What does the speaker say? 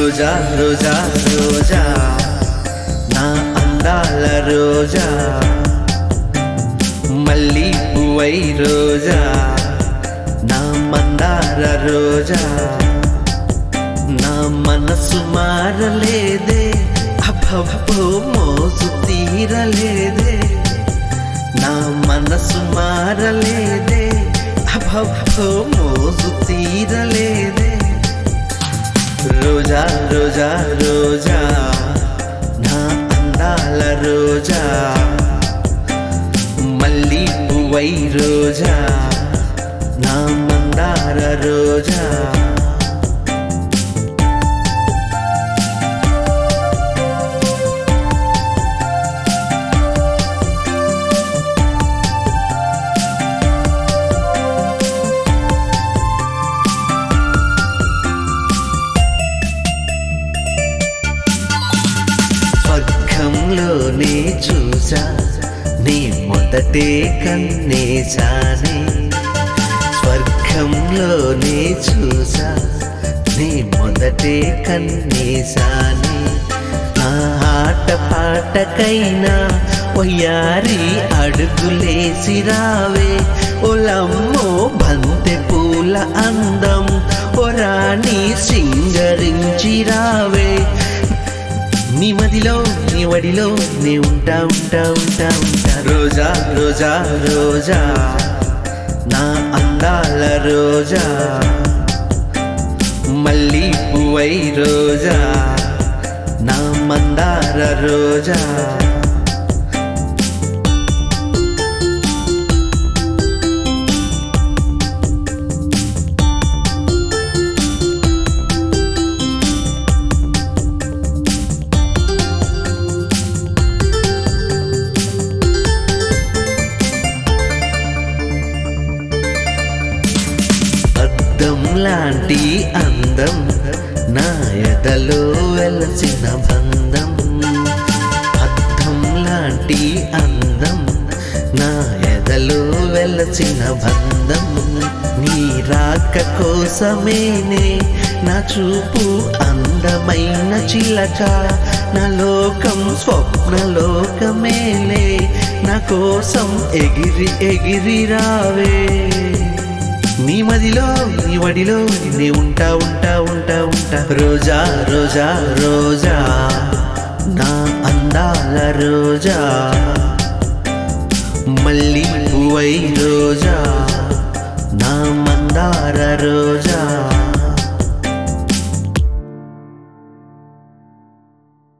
రోజా రోజా రోజా నా అందాల రోజా మళ్ళీ పువ్వై రోజా నా మందార రోజా నా మనసు మారలేదే అబ్బబ్బో మోసు తీరలేదే నా మనసు మారలేదే అబ్బబ్బో మోసు తీరలేదే రోజా రోజా రోజా నా అందాల రోజా మళ్ళీ పువ్వై రోజా నా మందార రోజా స్వర్గంలోనే చూసా నీ మొదటే కన్నేసానే స్వర్గంలోనే చూసా నీ మొదటే కన్నేసానే నా ఆట పాటకైనా ఒయ్యారి అడుగులేసి రావే ఒలమ్మో బంతె పూల అందం ఒరాని సింగరించి రావే నీ మదిలో నీ వడిలో నీ ఉంటా ఉంటా ఉంటా ఉంటా రోజా రోజా రోజా నా అందాల రోజా మళ్ళీ పువ్వై రోజా నా మందార రోజా అద్దం లాంటి అందం నా ఎదలో వెలసిన బంధం అద్దం లాంటి అందం నా ఎదలో వెలసిన బంధం నీ రాక కోసమేనే నా చూపు అందమైన చిలక నా లోకం స్వప్నలోకమేలే నా కోసం ఎగిరి ఎగిరి రావే నీ మదిలో నీ వడిలో నీ ఉంటా ఉంటా ఉంటా ఉంటా రోజా రోజా రోజా నా అందాల రోజా మళ్ళీ పువ్వై రోజా నా మందార